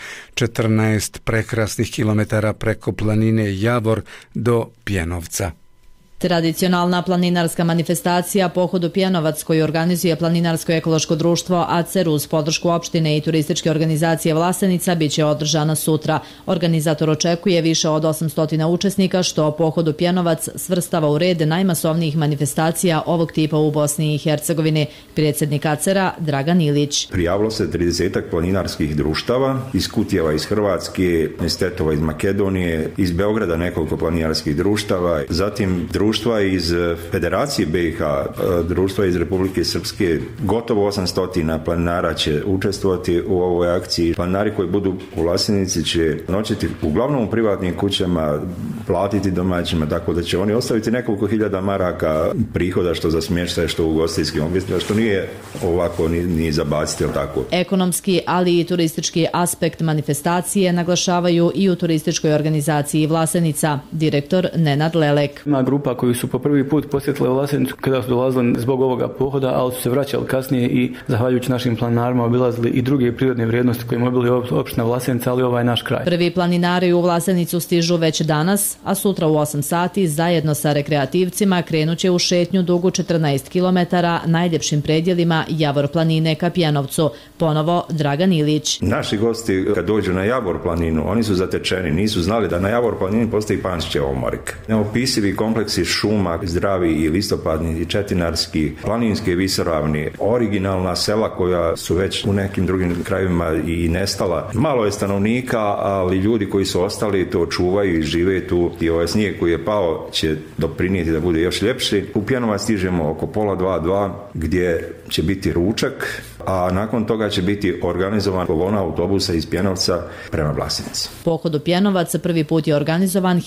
14 prekrasnih kilometara preko planine Javor do Pjenovca. Tradicionalna planinarska manifestacija Pohod u Pjenovac koju organizuje Planinarsko ekološko društvo ACER uz podršku opštine i turističke organizacije Vlasenica biće održana sutra. Organizator očekuje više od 800 učesnika što Pohod u Pjenovac svrstava u red najmasovnijih manifestacija ovog tipa u Bosni i Hercegovini. Predsjednik ACER-a Dragan Ilić. Prijavilo se 30 planinarskih društava iz Kutjeva, iz Hrvatske, iz Tetova, iz Makedonije, iz Beograda nekoliko planinarskih društava, zatim društva iz Federacije BiH, društva iz Republike Srpske, gotovo 800 planinara će učestvovati u ovoj akciji. Planinari koji budu u Vlasenici će noćiti uglavnom u privatnim kućama, platiti domaćima, tako da će oni ostaviti nekoliko hiljada maraka prihoda što za smještaj, što u ugostiteljskim objektima, što nije ovako ni zabaciti, ili tako. Ekonomski, ali i turistički aspekt manifestacije naglašavaju i u turističkoj organizaciji Vlasenica, direktor Nenad Lelek. Ima grupa koji su po prvi put posjetili Vlasenicu kada su dolazili zbog ovoga pohoda, ali su se vraćali kasnije i zahvaljujući našim planinarima obilazili i druge prirodne vrijednosti koje imaju bili opština Vlasenica, ali ovaj naš kraj. Prvi planinari u Vlasenicu stižu već danas, a sutra u 8 sati zajedno sa rekreativcima krenuće u šetnju dugu 14 km najljepšim predjelima Javor planine ka Pjenovcu. Ponovo Dragan Ilić. Naši gosti kad dođu na Javor planinu, oni su zatečeni, nisu znali da na Javor planini postoji Pančićev omorik. Neopisivi kompleksi šuma, zdravi i listopadni i četinarski, planinske visoravni, originalna sela koja su već u nekim drugim krajevima i nestala. Malo je stanovnika, ali ljudi koji su ostali to čuvaju i žive tu i ovaj snijeg koji je pao će doprinijeti da bude još ljepši. U Pjenovac stižemo oko 1:30 gdje će biti ručak, a nakon toga će biti organizovan kolona autobusa iz Pjenovca prema Vlasenici. Pohod u Pjenovac prvi put je organizovan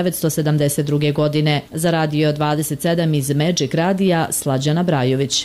1972. godine. Za Radio 27 iz Magic Radija Slađana Brajović.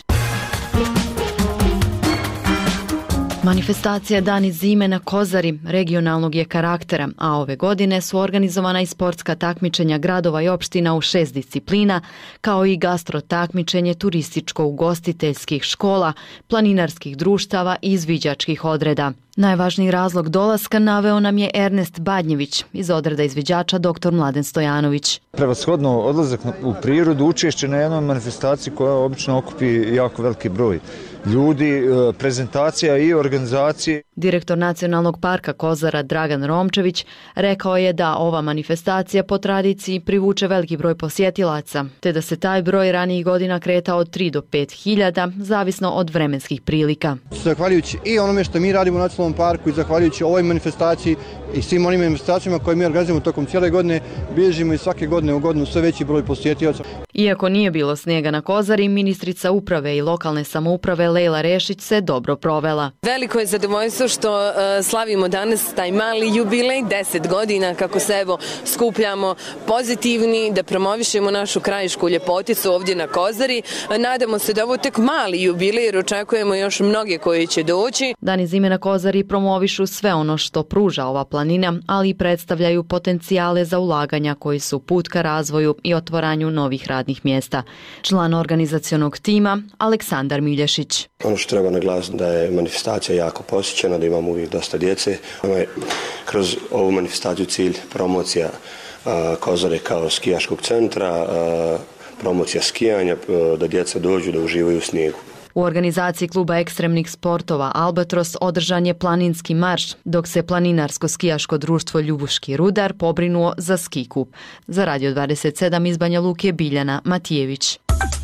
Manifestacija Dani zime na Kozari regionalnog je karaktera, a ove godine su organizovana i sportska takmičenja gradova i opština u 6 disciplina, kao i gastro takmičenje turističko-ugostiteljskih škola, planinarskih društava i izviđačkih odreda. Najvažniji razlog dolaska naveo nam je Ernest Badnjević iz odreda izviđača dr. Mladen Stojanović. Prevashodno odlazak u prirodu, učešće na jednoj manifestaciji koja obično okupi jako veliki broj ljudi, prezentacija i organizacije. Direktor Nacionalnog parka Kozara Dragan Romčević rekao je da ova manifestacija po tradiciji privuče veliki broj posjetilaca, te da se taj broj ranijih godina kretao od 3 do 5 hiljada, zavisno od vremenskih prilika. Zahvaljujući i onome što mi radimo u Nacionalnom parku i zahvaljujući ovoj manifestaciji i svim onim manifestacijama koje mi organizujemo tokom cijele godine, bilježimo i svake godine u godinu sve veći broj posjetilaca. Iako nije bilo snijega na Kozari, ministrica uprave i lokalne samouprave Lejla Rešić se dobro provela. Veliko je zadovoljstvo što slavimo danas taj mali jubilej, 10 godina kako se evo skupljamo pozitivni, da promovišemo našu krajišku ljepoticu ovdje na Kozari. Nadamo se da ovo tek mali jubilej jer očekujemo još mnoge koji će doći. Dani zime na Kozari promovišu sve ono što pruža ova planina, ali i predstavljaju potencijale za ulaganja koji su put ka razvoju i otvaranju novih radnih mjesta. Član organizacionog tima Aleksandar Milješić. Ono što treba naglasiti da je manifestacija jako posjećena, da imamo uvijek dosta djece. Kroz ovu manifestaciju cilj promocija Kozare kao skijaškog centra, promocija skijanja, da djeca dođu da uživaju u snijegu. U organizaciji kluba ekstremnih sportova Albatros održan je planinski marš, dok se planinarsko-skijaško društvo Ljubuški Rudar pobrinuo za ski kup. Za Radio 27 iz Banja Luke Biljana Matijević.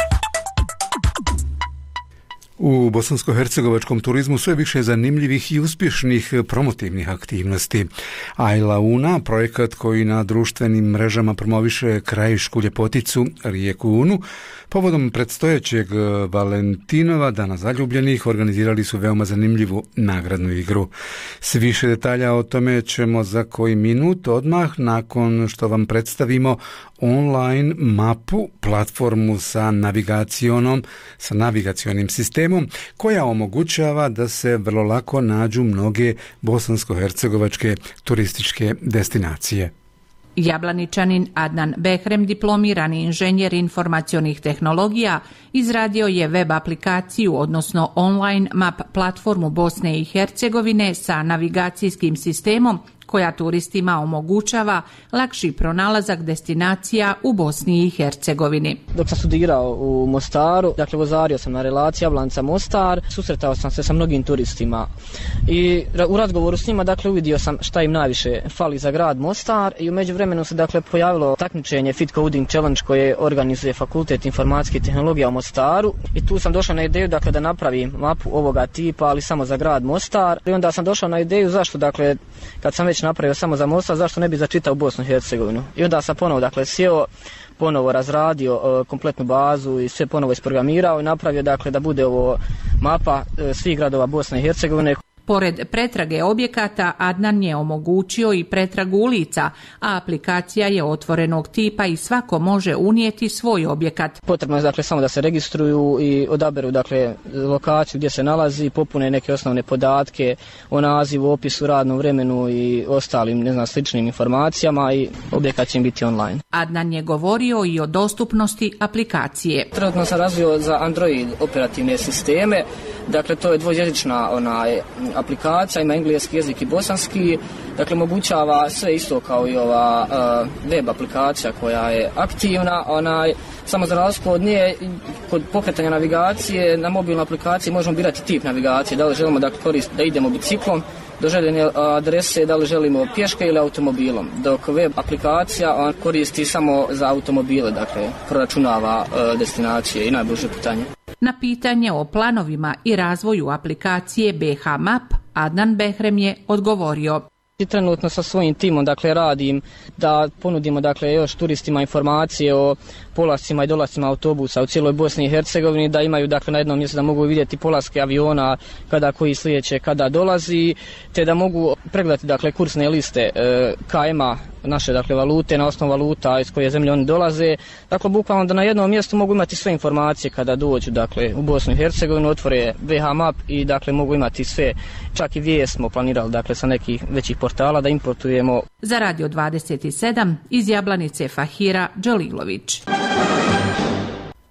U bosansko-hercegovačkom turizmu sve više zanimljivih i uspješnih promotivnih aktivnosti. Ajla Una, projekat koji na društvenim mrežama promoviše krajišku ljepoticu rijeku Unu, povodom predstojećeg Valentinova, Dana zaljubljenih, organizirali su veoma zanimljivu nagradnu igru. S više detalja o tome ćemo za koji minut, odmah nakon što vam predstavimo online mapu, platformu sa navigacionim sistemom koja omogućava da se vrlo lako nađu mnoge bosansko-hercegovačke turističke destinacije. Jablaničanin Adnan Behrem, diplomirani inženjer informacionih tehnologija, izradio je web aplikaciju, odnosno online map platformu Bosne i Hercegovine sa navigacijskim sistemom koja turistima omogućava lakši pronalazak destinacija u Bosni i Hercegovini. Dok sam studirao u Mostaru, dakle vozario sam na relaciji Jablanica-Mostar, susretao sam se sa mnogim turistima i u razgovoru s njima dakle uvidio sam šta im najviše fali za grad Mostar i u međuvremenu se dakle pojavilo takmičenje Fit Coding Challenge koje organizuje Fakultet informacijske tehnologije u Mostaru i tu sam došao na ideju dakle da napravim mapu ovoga tipa, ali samo za grad Mostar i onda sam došao na ideju zašto dakle kad sam već napravio samo za Mostar, zašto ne bi začitao Bosnu i Hercegovinu. I onda sam ponovo dakle sjeo, ponovo razradio kompletnu bazu i sve ponovo isprogramirao i napravio dakle da bude ovo mapa svih gradova Bosne i Hercegovine. Pored pretrage objekata, Adnan je omogućio i pretragu ulica, a aplikacija je otvorenog tipa i svako može unijeti svoj objekat. Potrebno je dakle samo da se registruju i odaberu dakle lokaciju gdje se nalazi, popune neke osnovne podatke o nazivu, opisu, radnom vremenu i ostalim sličnim informacijama i objekat će im biti online. Adnan je govorio i o dostupnosti aplikacije. Trenutno sam razvio za Android operativne sisteme, dakle to je dvojezična aplikacija, ima engleski jezik i bosanski, dakle omogućava sve isto kao i ova web aplikacija koja je aktivna, samo za razliku od nje kod pokretanja navigacije na mobilnoj aplikaciji možemo birati tip navigacije, da li želimo da idemo biciklom do željene adrese, da li želimo pješke ili automobilom, dok web aplikacija koristi samo za automobile, dakle proračunava destinacije i najbliže putanje. Na pitanje o planovima i razvoju aplikacije BH Map, Adnan Behrem je odgovorio. Trenutno sa svojim timom dakle radim da ponudimo dakle još turistima informacije o polascima i dolascima autobusa u cijeloj Bosni i Hercegovini, da imaju dakle na jednom mjestu da mogu vidjeti polaske aviona kada koji slijeće kada dolazi, te da mogu pregledati dakle kursne liste KM-a naše dakle valute na osnovu valuta iz koje zemlje oni dolaze. Dakle bukvalno da na jednom mjestu mogu imati sve informacije kada dođu dakle u Bosnu i Hercegovinu, otvore BH Map i dakle mogu imati sve, čak i vijest smo planirali dakle sa nekih većih portala da importujemo. Za Radio 27 iz Jablanice Fahira Đalilović.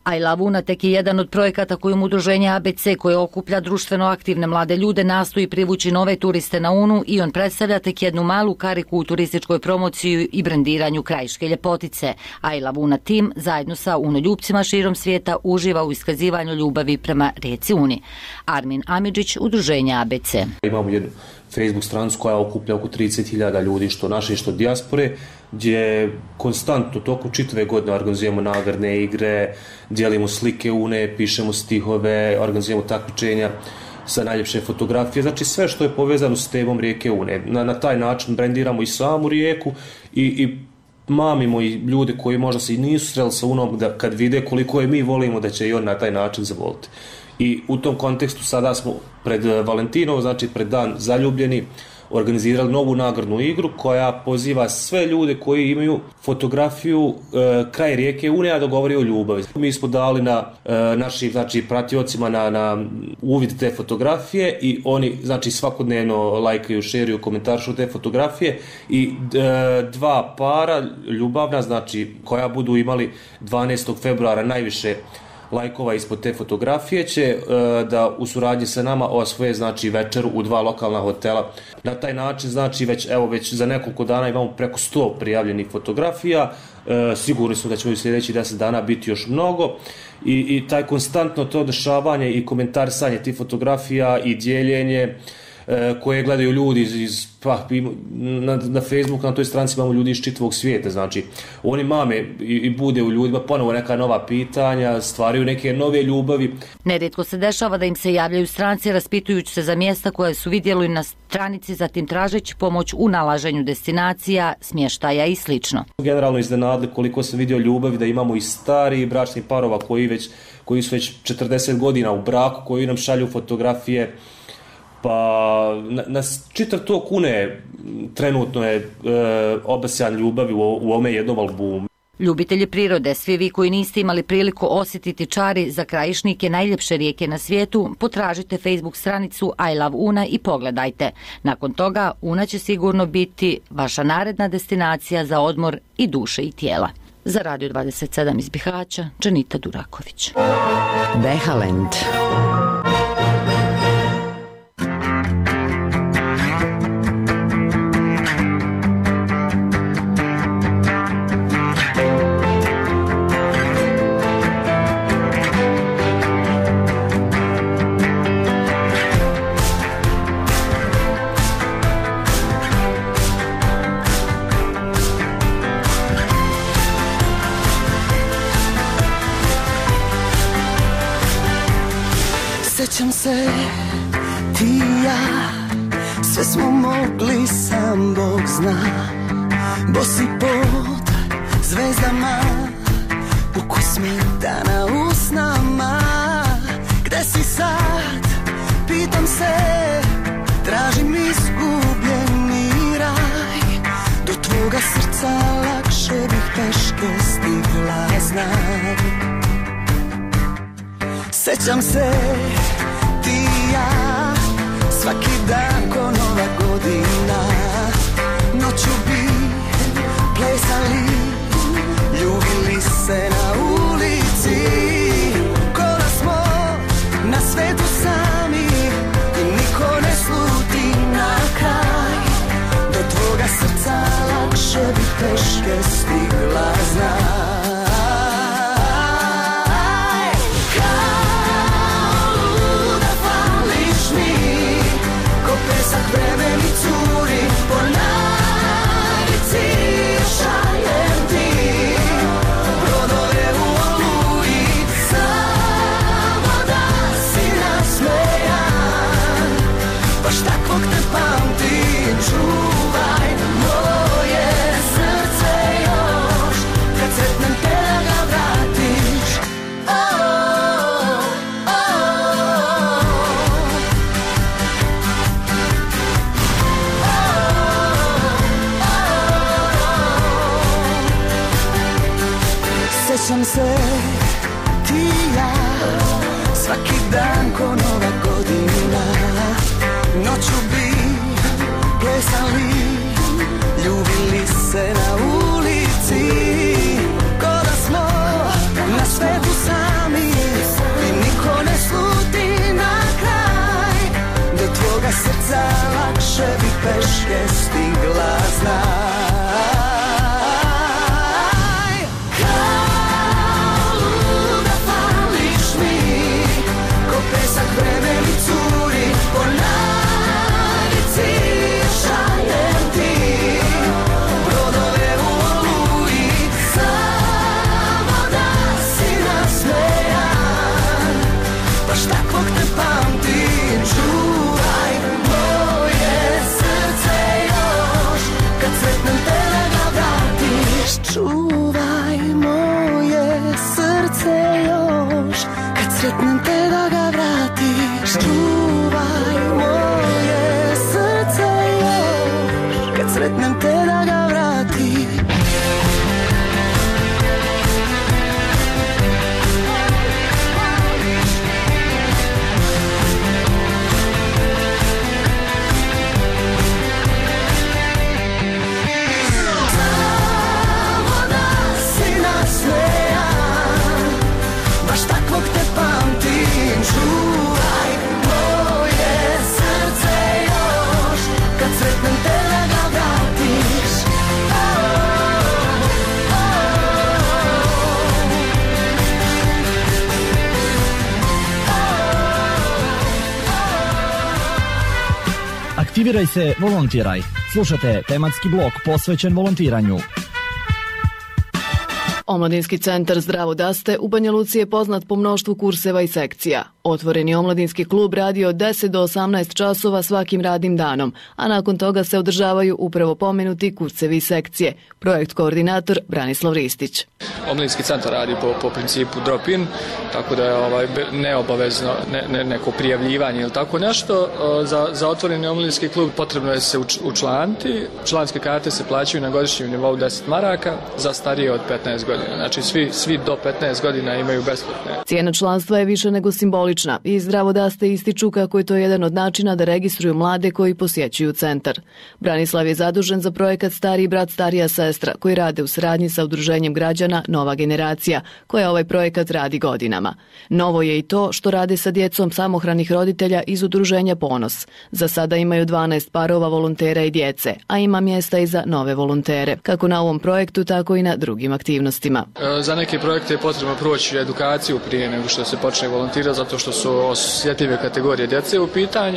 I Love Una tek je jedan od projekata kojim udruženje ABC, koje okuplja društveno aktivne mlade ljude, nastoji privući nove turiste na Unu i on predstavlja tek jednu malu kariku u turističkoj promociji i brendiranju krajiške ljepotice. I Love Una tim zajedno sa unoljupcima širom svijeta uživa u iskazivanju ljubavi prema rijeci Uni. Armin Amidžić, udruženje ABC. Imamo jednu Facebook stranicu koja okuplja oko 30.000 ljudi, što naše, što dijaspore, gdje konstantno tokom čitave godine organizujemo nagradne igre, dijelimo slike Une, pišemo stihove, organizujemo takmičenja sa najljepše fotografije, znači sve što je povezano s temom rijeke Une. Na taj način brendiramo i samu rijeku i mamimo i ljude koji možda se i nisu sreli sa Unom, da kad vide koliko je mi volimo, da će i on na taj način zavoliti. I u tom kontekstu sada smo pred Valentinovo, znači pred dan zaljubljeni, organizirali novu nagradnu igru koja poziva sve ljude koji imaju fotografiju kraj rijeke Une, a da govori o ljubavi. Mi smo dali na našim, znači, pratiocima na uvid te fotografije i oni, znači, svakodnevno lajkaju, šeruju, komentaršu te fotografije i dva para ljubavna, znači, koja budu imali 12. februara najviše lajkova ispod te fotografije će da u suradnji sa nama osvoje, znači, večeru u 2 lokalna hotela. Na taj način, znači, već za nekoliko dana imamo preko 100 prijavljenih fotografija. Sigurni smo da ćemo u sljedećih 10 dana biti još mnogo i taj konstantno to dešavanje i komentarisanje tih fotografija i dijeljenje koje gledaju ljudi na Facebooku, na toj stranici imamo ljudi iz čitavog svijeta, znači oni mame i bude u ljudima ponovo neka nova pitanja, stvaraju neke nove ljubavi. Nerijetko se dešava da im se javljaju stranci raspitujući se za mjesta koje su vidjeli na stranici, zatim tražeći pomoć u nalaženju destinacija, smještaja i slično. Generalno iznenadili koliko sam vidio ljubavi, da imamo i stari bračnih parova koji su već 40 godina u braku, koji nam šalju fotografije. Pa na čitav tok Une trenutno je obasjan ljubavi u ovome jednom albumu. Ljubitelji prirode, svi vi koji niste imali priliku osjetiti čari za krajišnike najljepše rijeke na svijetu, potražite Facebook stranicu I Love Una i pogledajte. Nakon toga Una će sigurno biti vaša naredna destinacija za odmor i duše i tijela. Za Radio 27 iz Bihaća, Dženita Duraković. Behalend. Sjećam se, ti i ja, sve smo mogli, sam Bog zna. Bosi pod zvezdama, ukus metana usnama. Gde si sad, pitam se, tražim izgubljeni raj. Do tvoga srca lakše bih peške stigla, znaj. Sjećam se, ti i ja, svaki dan ko nova godina. Noću bi plesali, ljubili se na ulici. Ko da smo na svetu sami i niko ne sluti na kraj. Do tvoga srca lakše bi peške stigla, znaj. Vremeni curi po navici, šaljem ti brodove u oluji, samo da si nasmejan. Baš takvog te pamtim, čuvaj moje srce još, kad sretnem te da ga vratiš. Sjećam se, ti i ja, svaki dan ko nova godina. Noću bi plesali, ljubili se na ulici. Ko da smo na svetu sami sretnem te da ga vratiš. Čuvaj moje srce još, kad sretnem te da ga vratiš. Čuvaj moje srce još, kad sretnem te da ga vratiš. Aktiviraj se, volontiraj. Slušate tematski blok posvećen volontiranju. Omladinski centar Zdravo Daste u Banja Luci je poznat po mnoštvu kurseva i sekcija. Otvoreni omladinski klub radi od 10 do 18 časova svakim radnim danom, a nakon toga se održavaju upravo pomenuti kursevi i sekcije. Projekt koordinator Branislav Ristić. Omladinski centar radi po principu drop-in, tako da je neobavezno neko prijavljivanje ili tako nešto. Za otvoreni omladinski klub potrebno je se učlaniti. Članske karte se plaćaju na godišnjem nivou 10 maraka za starije od 15 godina. Znači svi do 15 godina imaju besplatne. Cijena članstva je više nego simbolična i Zdravo Daste ističu kako je to jedan od načina da registruju mlade koji posjećuju centar. Branislav je zadužen za projekat Stariji brat, starija sestra koji rade u saradnji sa udruženjem građana Nova generacija, koja ovaj projekat radi godinama. Novo je i to što rade sa djecom samohranih roditelja iz udruženja Ponos. Za sada imaju 12 parova volontera i djece, a ima mjesta i za nove volontere, kako na ovom projektu, tako i na drugim aktivnostima. Za neke projekte je potrebno proći edukaciju prije nego što se počne volontirati, zato što su osjetljive kategorije djece u pitanju.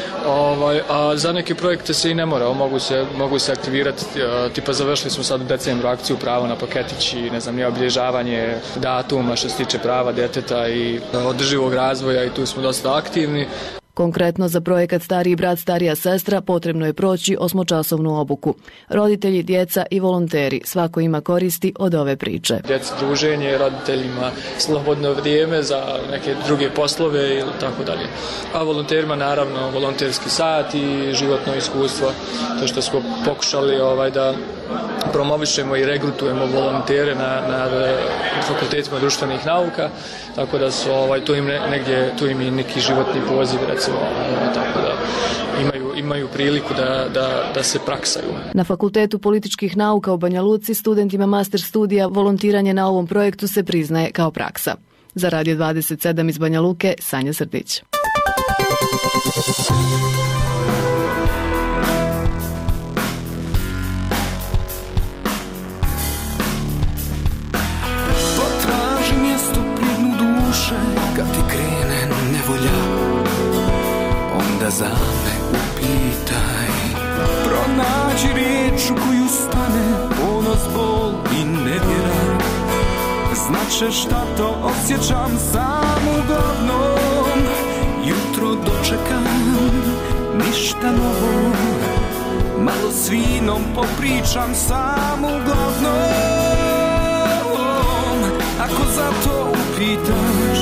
A za neke projekte se i ne mora, mogu se aktivirati, tipa završili smo sad u decembru akciju pravo na paketić i ne znam, obilježavanje datuma što se tiče prava djeteta i održivog razvoja i tu smo dosta aktivni. Konkretno za projekat Stariji brat, starija sestra potrebno je proći 8-časovnu obuku. Roditelji, djeca i volonteri svako ima koristi od ove priče. Djeci druženje, roditeljima slobodno vrijeme za neke druge poslove ili tako dalje. A volonterima naravno volonterski sat i životno iskustvo. To što smo pokušali da promovišemo i regrutujemo volontere na fakultetima društvenih nauka, tako da su tu im i neki životni poziv, recimo, tako da imaju priliku da se praksaju. Na Fakultetu političkih nauka u Banja Luci studentima master studija volontiranje na ovom projektu se priznaje kao praksa. Za Radio 27 iz Banja Luke, Sanja Srdić. Kad ti krene nevolja, onda za me upitaj. Pronađi riječ u koju stane ponos, bol i nevjera. Znače šta to osjećam sam uglavnom. Jutro dočekam, ništa novo. Malo s vinom popričam sam uglavnom. Ako za to upitaš,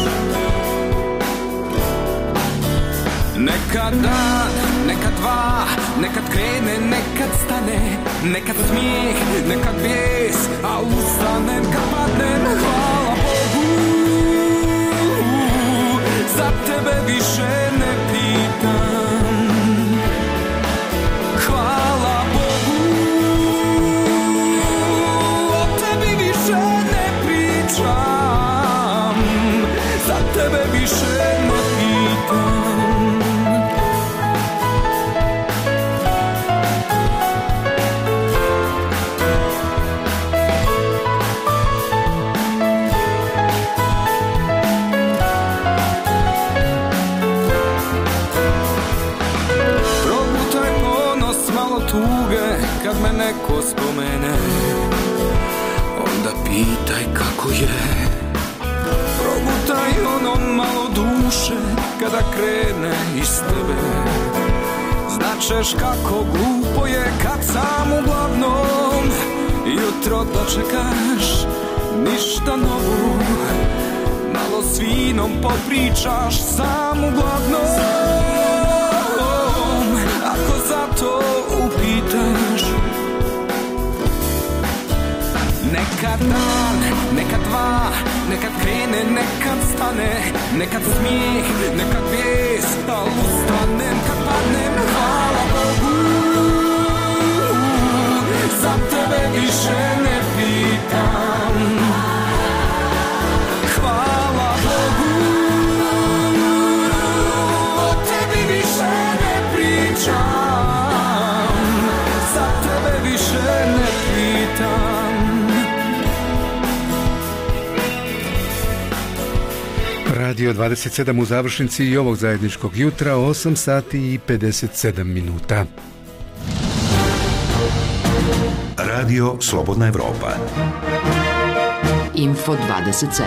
nekad dan, nekad dva, nekad krene, nekad stane, nekad smijeh, nekad bijes, a ustanem kad padnem. Hvala Bogu, za tebe više ne pitam. Hvala Bogu, o tebi više ne pričam, za tebe više ne pitam. Kad me neko spomene, onda pitaj kako je. Progutaj ono malo duše kada krene iz tebe. Značeš kako glupo je kad sam uglavnom jutro dočekaš ništa novo. Malo svi vinom popričaš sam uglavnom, ako za to upitaš. Nekad dan, nekad dva, nekad krene, nekad stane, nekad smijeh, nekad bijes, al ustanem kad padnem. Hvala Bogu, za tebe više ne pitam. Hvala Bogu, o tebi više ne pričam, za tebe više ne pitam. Radio 27 u završnici i ovog zajedničkog jutra, 8 sati i 57 minuta. Radio Slobodna Evropa. Info 27.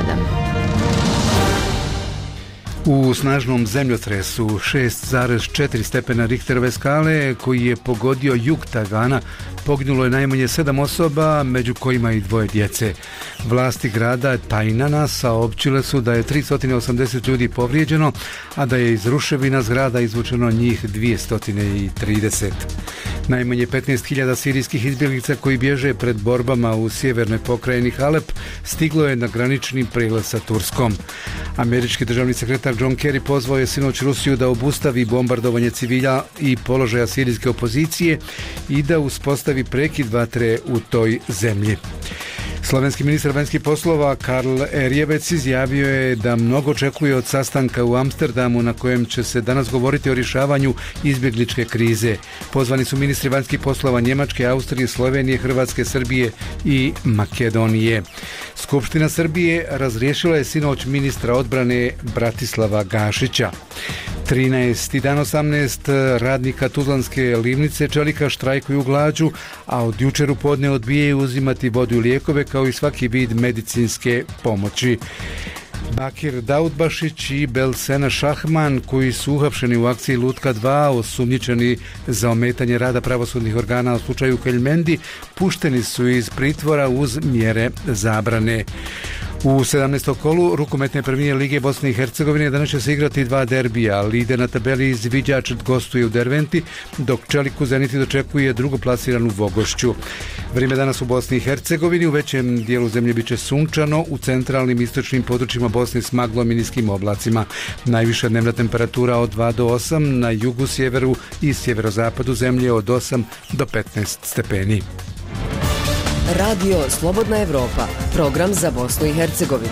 U snažnom zemljotresu 6,4 stepena Richterove skale koji je pogodio jug Tajvana poginulo je najmanje 7 osoba, među kojima i 2 djece. Vlasti grada Tainana saopćile su da je 380 ljudi povrijeđeno, a da je iz ruševina zgrada izvučeno njih 230. Najmanje 15.000 sirijskih izbjeglica koji bježe pred borbama u sjevernoj pokrajini Halep stiglo je na granični prijelaz sa Turskom. Američki državni sekretar John Kerry pozvao je sinoć Rusiju da obustavi bombardovanje civila i položaja sirijske opozicije i da uspostavi prekid vatre u toj zemlji. Slovenski ministar vanjskih poslova Karl Erjevec izjavio je da mnogo očekuje od sastanka u Amsterdamu na kojem će se danas govoriti o rješavanju izbjegličke krize. Pozvani su ministri vanjskih poslova Njemačke, Austrije, Slovenije, Hrvatske, Srbije i Makedonije. Skupština Srbije razriješila je sinoć ministra odbrane Bratislava Gašića. 13. dan 18 radnika Tuzlanske livnice čelika štrajkuju glađu, a od jučer u podne odbijaju uzimati vodu i lijekove kao i svaki vid medicinske pomoći. Bakir Daudbašić i Belsena Šahman, koji su uhapšeni u akciji Lutka 2, osumnjičeni za ometanje rada pravosudnih organa u slučaju Keljmendi, pušteni su iz pritvora uz mjere zabrane. U 17. kolu rukometne prvine Lige Bosne i Hercegovine danas će se igrati 2 derbija. Lider na tabeli Izviđač gostuje u Derventi, dok Čeliku Zeniti dočekuje drugoplasiranu Vogošću. Vrijeme danas u Bosni i Hercegovini, u većem dijelu zemlje biće sunčano, u centralnim i istočnim područjima Bosne s maglom i niskim oblacima. Najviša dnevna temperatura od 2 do 8, na jugu, sjeveru i sjeverozapadu zemlje od 8 do 15 stepeni. Radio Slobodna Evropa, program za Bosnu i Hercegovinu.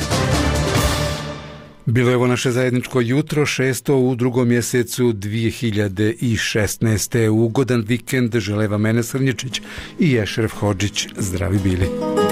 Bilo je ovo naše zajedničko jutro, 6. u 2. mjesecu 2016. Ugodan vikend žele vam Mene Srnjičić i Ešref Hodžić. Zdravi bili.